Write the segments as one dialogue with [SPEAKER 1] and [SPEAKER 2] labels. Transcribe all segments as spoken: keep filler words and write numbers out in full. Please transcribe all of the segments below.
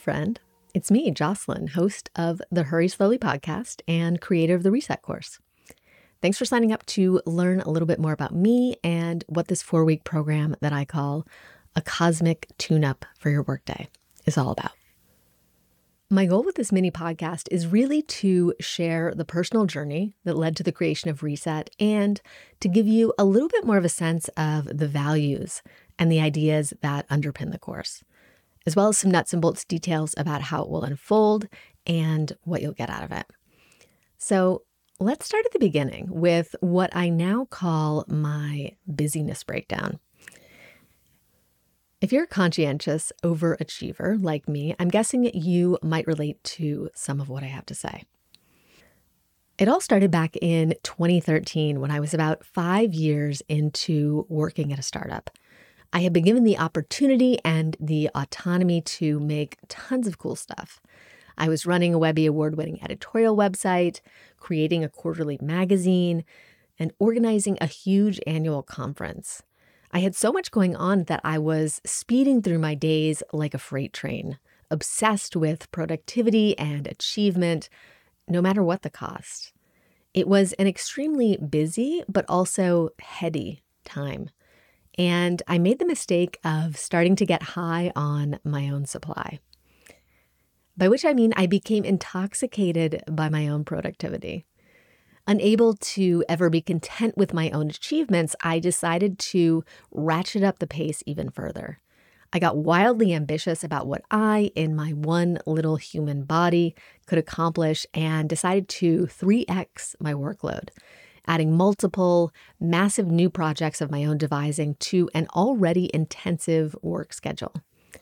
[SPEAKER 1] friend. It's me, Jocelyn, host of the Hurry Slowly podcast and creator of the Reset course. Thanks for signing up to learn a little bit more about me and what this four-week program that I call a cosmic tune-up for your workday is all about. My goal with this mini podcast is really to share the personal journey that led to the creation of Reset and to give you a little bit more of a sense of the values and the ideas that underpin the course, as well as some nuts and bolts details about how it will unfold and what you'll get out of it. So let's start at the beginning with what I now call my busyness breakdown. If you're a conscientious overachiever like me, I'm guessing you might relate to some of what I have to say. It all started back in twenty thirteen when I was about five years into working at a startup. I had been given the opportunity and the autonomy to make tons of cool stuff. I was running a Webby award-winning editorial website, creating a quarterly magazine, and organizing a huge annual conference. I had so much going on that I was speeding through my days like a freight train, obsessed with productivity and achievement, no matter what the cost. It was an extremely busy, but also heady time. And I made the mistake of starting to get high on my own supply. By which I mean I became intoxicated by my own productivity. Unable to ever be content with my own achievements, I decided to ratchet up the pace even further. I got wildly ambitious about what I, in my one little human body, could accomplish and decided to three X my workload, adding multiple, massive new projects of my own devising to an already intensive work schedule.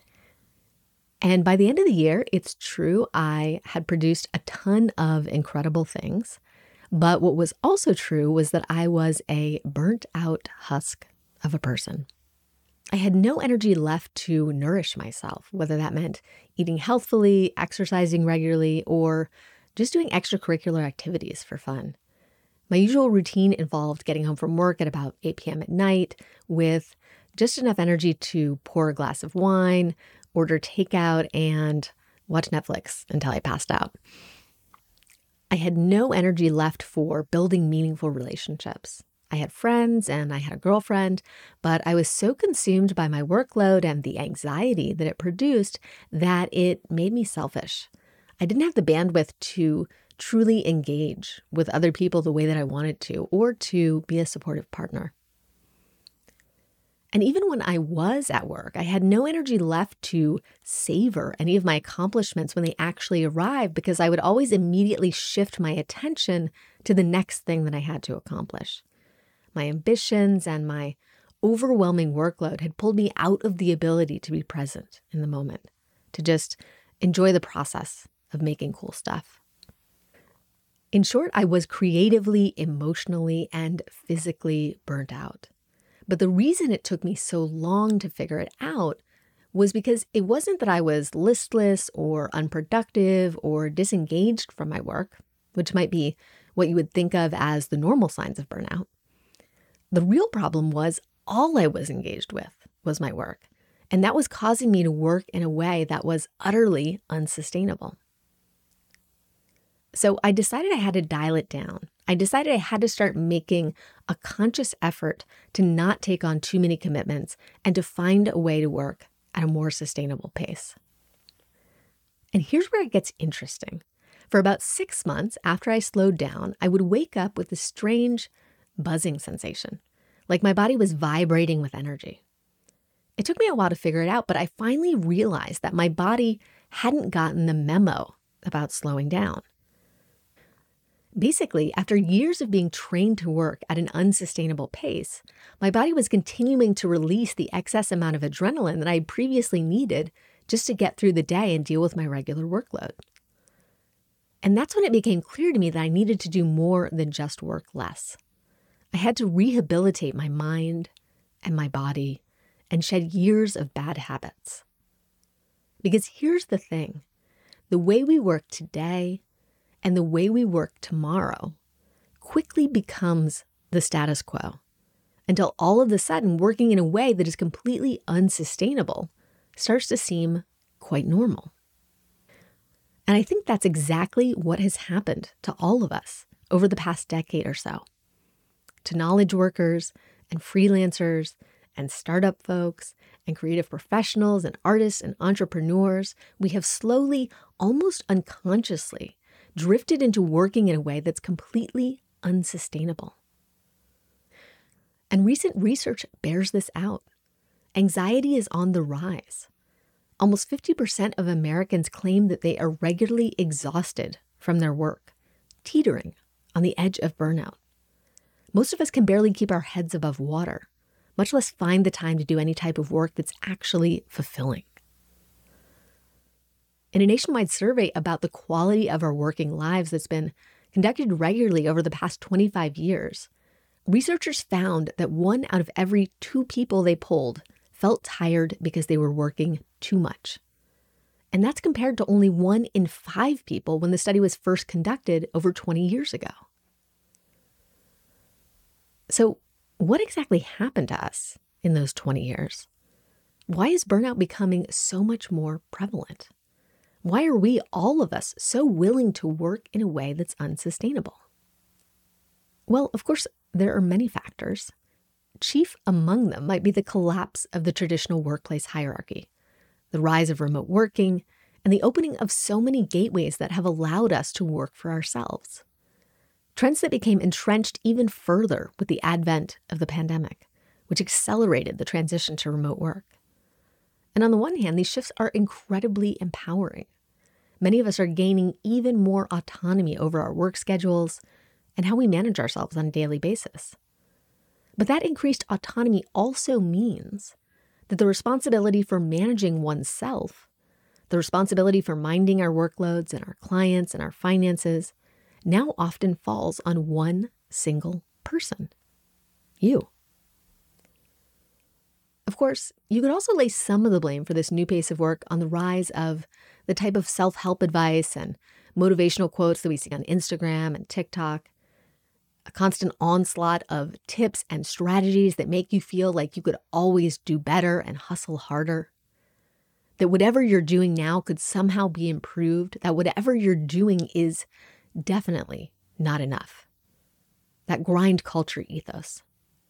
[SPEAKER 1] And by the end of the year, it's true, I had produced a ton of incredible things. But what was also true was that I was a burnt out husk of a person. I had no energy left to nourish myself, whether that meant eating healthfully, exercising regularly, or just doing extracurricular activities for fun. My usual routine involved getting home from work at about eight p.m. at night with just enough energy to pour a glass of wine, order takeout, and watch Netflix until I passed out. I had no energy left for building meaningful relationships. I had friends and I had a girlfriend, but I was so consumed by my workload and the anxiety that it produced that it made me selfish. I didn't have the bandwidth to truly engage with other people the way that I wanted to, or to be a supportive partner. And even when I was at work, I had no energy left to savor any of my accomplishments when they actually arrived, because I would always immediately shift my attention to the next thing that I had to accomplish. My ambitions and my overwhelming workload had pulled me out of the ability to be present in the moment, to just enjoy the process of making cool stuff. In short, I was creatively, emotionally, and physically burnt out. But the reason it took me so long to figure it out was because it wasn't that I was listless or unproductive or disengaged from my work, which might be what you would think of as the normal signs of burnout. The real problem was all I was engaged with was my work, and that was causing me to work in a way that was utterly unsustainable. So I decided I had to dial it down. I decided I had to start making a conscious effort to not take on too many commitments and to find a way to work at a more sustainable pace. And here's where it gets interesting. For about six months after I slowed down, I would wake up with this strange buzzing sensation, like my body was vibrating with energy. It took me a while to figure it out, but I finally realized that my body hadn't gotten the memo about slowing down. Basically, after years of being trained to work at an unsustainable pace, my body was continuing to release the excess amount of adrenaline that I had previously needed just to get through the day and deal with my regular workload. And that's when it became clear to me that I needed to do more than just work less. I had to rehabilitate my mind and my body and shed years of bad habits. Because here's the thing, the way we work today and the way we work tomorrow quickly becomes the status quo, until all of a sudden working in a way that is completely unsustainable starts to seem quite normal. And I think that's exactly what has happened to all of us over the past decade or so. To knowledge workers and freelancers and startup folks and creative professionals and artists and entrepreneurs, we have slowly, almost unconsciously, drifted into working in a way that's completely unsustainable. And recent research bears this out. Anxiety is on the rise. Almost fifty percent of Americans claim that they are regularly exhausted from their work, teetering on the edge of burnout. Most of us can barely keep our heads above water, much less find the time to do any type of work that's actually fulfilling. In a nationwide survey about the quality of our working lives that's been conducted regularly over the past twenty-five years, researchers found that one out of every two people they polled felt tired because they were working too much. And that's compared to only one in five people when the study was first conducted over twenty years ago. So what exactly happened to us in those twenty years? Why is burnout becoming so much more prevalent? Why are we, all of us, so willing to work in a way that's unsustainable? Well, of course, there are many factors. Chief among them might be the collapse of the traditional workplace hierarchy, the rise of remote working, and the opening of so many gateways that have allowed us to work for ourselves. Trends that became entrenched even further with the advent of the pandemic, which accelerated the transition to remote work. And on the one hand, these shifts are incredibly empowering. Many of us are gaining even more autonomy over our work schedules and how we manage ourselves on a daily basis. But that increased autonomy also means that the responsibility for managing oneself, the responsibility for minding our workloads and our clients and our finances, now often falls on one single person, you. Of course, you could also lay some of the blame for this new pace of work on the rise of the type of self-help advice and motivational quotes that we see on Instagram and TikTok, a constant onslaught of tips and strategies that make you feel like you could always do better and hustle harder, that whatever you're doing now could somehow be improved, that whatever you're doing is definitely not enough. That grind culture ethos.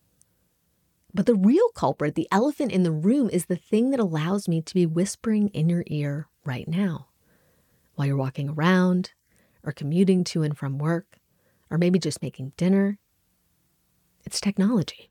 [SPEAKER 1] But the real culprit, the elephant in the room, is the thing that allows me to be whispering in your ear right now, while you're walking around or commuting to and from work, or maybe just making dinner. It's technology.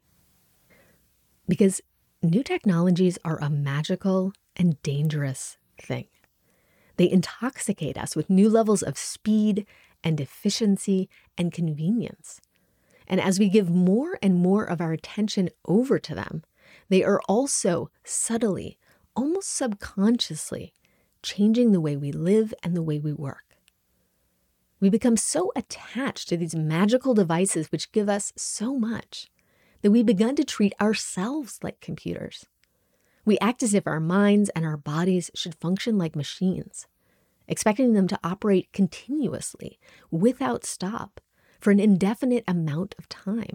[SPEAKER 1] Because new technologies are a magical and dangerous thing. They intoxicate us with new levels of speed and efficiency and convenience. And as we give more and more of our attention over to them, they are also subtly, almost subconsciously, changing the way we live and the way we work. We become so attached to these magical devices which give us so much that we've begun to treat ourselves like computers. We act as if our minds and our bodies should function like machines, expecting them to operate continuously, without stop, for an indefinite amount of time.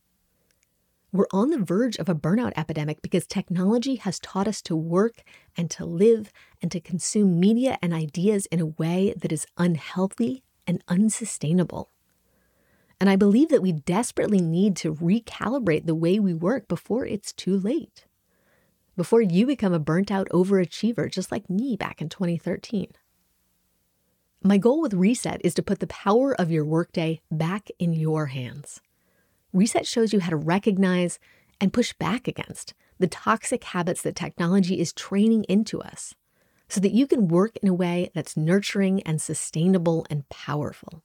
[SPEAKER 1] We're on the verge of a burnout epidemic because technology has taught us to work and to live and to consume media and ideas in a way that is unhealthy and unsustainable. And I believe that we desperately need to recalibrate the way we work before it's too late, before you become a burnt-out overachiever just like me back in twenty thirteen. My goal with Reset is to put the power of your workday back in your hands. Reset shows you how to recognize and push back against the toxic habits that technology is training into us so that you can work in a way that's nurturing and sustainable and powerful.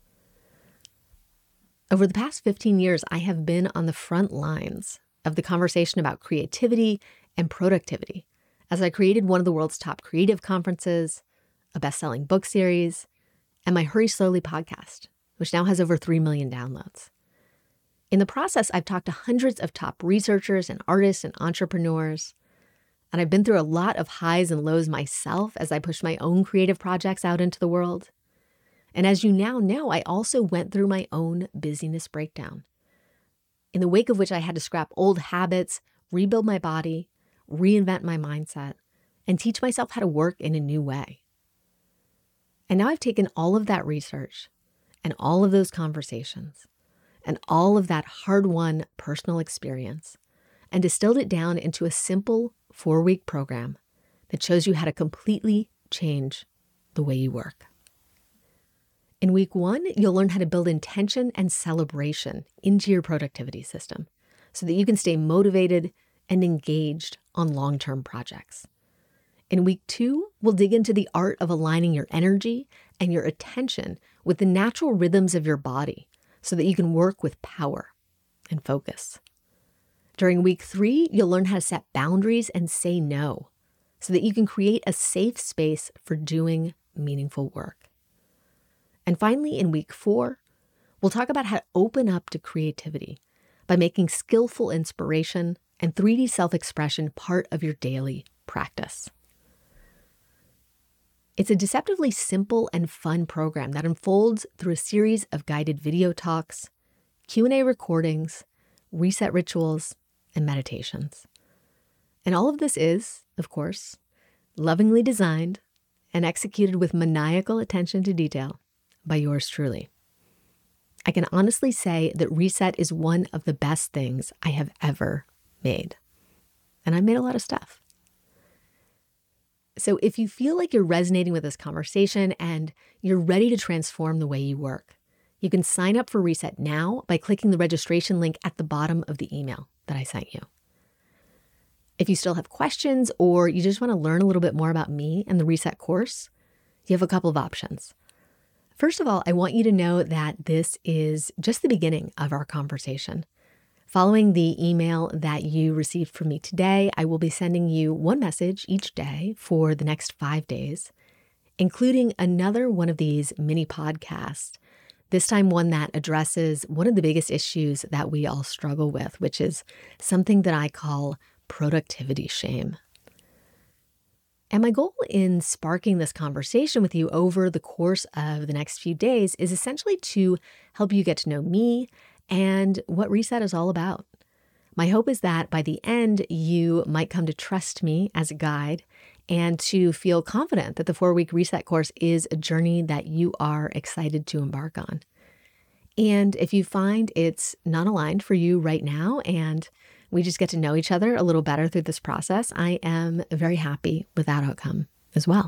[SPEAKER 1] Over the past fifteen years, I have been on the front lines of the conversation about creativity and productivity as I created one of the world's top creative conferences, a best-selling book series, and my Hurry Slowly podcast, which now has over three million downloads. In the process, I've talked to hundreds of top researchers and artists and entrepreneurs, and I've been through a lot of highs and lows myself as I pushed my own creative projects out into the world. And as you now know, I also went through my own busyness breakdown, in the wake of which I had to scrap old habits, rebuild my body, reinvent my mindset, and teach myself how to work in a new way. And now I've taken all of that research and all of those conversations and all of that hard-won personal experience and distilled it down into a simple four-week program that shows you how to completely change the way you work. In week one, you'll learn how to build intention and celebration into your productivity system so that you can stay motivated and engaged on long-term projects. In week two, we'll dig into the art of aligning your energy and your attention with the natural rhythms of your body so that you can work with power and focus. During week three, you'll learn how to set boundaries and say no so that you can create a safe space for doing meaningful work. And finally, in week four, we'll talk about how to open up to creativity by making skillful inspiration and three D self-expression part of your daily practice. It's a deceptively simple and fun program that unfolds through a series of guided video talks, Q and A recordings, reset rituals, and meditations. And all of this is, of course, lovingly designed and executed with maniacal attention to detail by yours truly. I can honestly say that Reset is one of the best things I have ever made. And I've made a lot of stuff. So if you feel like you're resonating with this conversation and you're ready to transform the way you work, you can sign up for Reset now by clicking the registration link at the bottom of the email that I sent you. If you still have questions or you just want to learn a little bit more about me and the Reset course, you have a couple of options. First of all, I want you to know that this is just the beginning of our conversation. Following the email that you received from me today, I will be sending you one message each day for the next five days, including another one of these mini podcasts, this time one that addresses one of the biggest issues that we all struggle with, which is something that I call productivity shame. And my goal in sparking this conversation with you over the course of the next few days is essentially to help you get to know me and what Reset is all about. My hope is that by the end, you might come to trust me as a guide and to feel confident that the four-week Reset course is a journey that you are excited to embark on. And if you find it's not aligned for you right now and we just get to know each other a little better through this process, I am very happy with that outcome as well.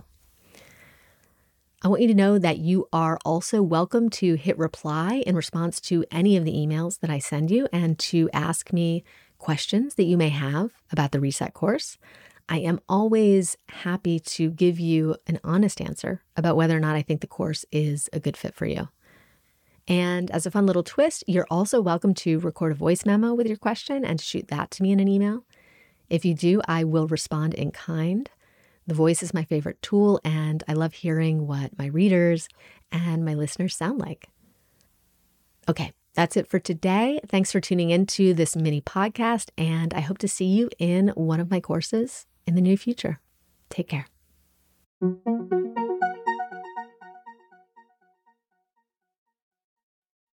[SPEAKER 1] I want you to know that you are also welcome to hit reply in response to any of the emails that I send you and to ask me questions that you may have about the Reset course. I am always happy to give you an honest answer about whether or not I think the course is a good fit for you. And as a fun little twist, you're also welcome to record a voice memo with your question and shoot that to me in an email. If you do, I will respond in kind. The voice is my favorite tool, and I love hearing what my readers and my listeners sound like. Okay, that's it for today. Thanks for tuning into this mini podcast, and I hope to see you in one of my courses in the near future. Take care.